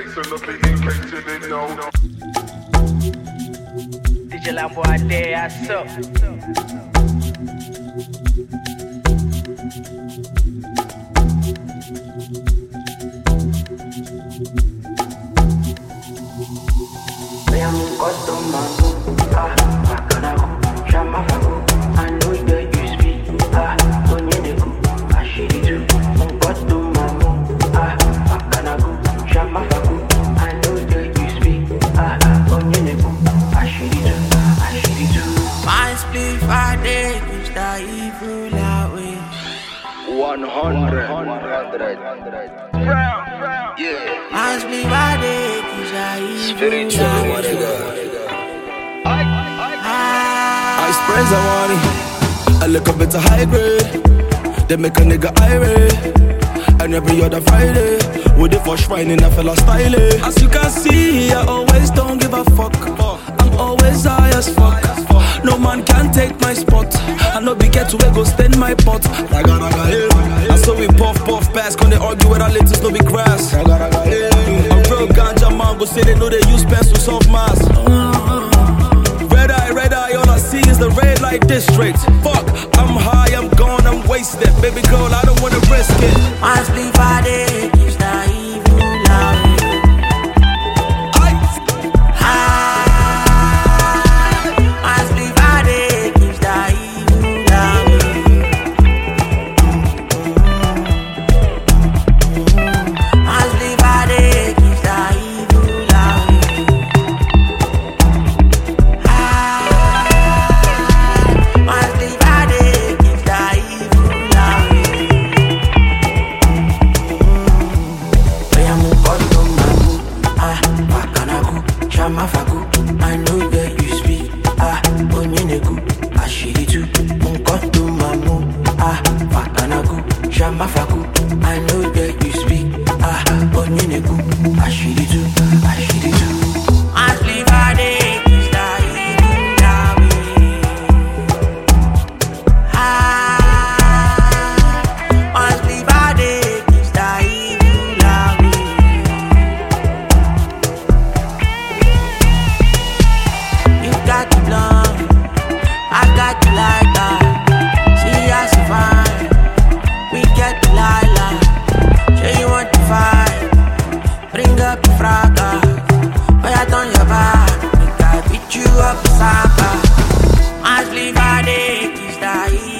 DJ Lambo a day, what's up? Sprays I want it. I look up into high grade. They make a nigga irate. And every other Friday, with the first shining, I feel stylish. As you can see, I always don't give a fuck. I'm always high as fuck. No man can take my spot. I know be get to where go stand my pot. Raga raga hey. I saw we puff pass. Can they argue with our latest no be grass? Raga raga hey. A real ganja man go say they know they use pens to solve mass. Red eye, all I see is the red light district. Fuck, I'm high, I'm gone, I'm wasted. Baby girl, I don't wanna risk it. My sleep body keeps the evil love. My sleep body keeps the evil love. My sleep body keeps the evil love. I know that you speak, onyeneku, ashiritu, munkotu mamu, fakanaku, shamafaku. I know that you speak, onyeneku, ashiritu, ashiritu. I sleep all day, up, Sapa. I sleep all day,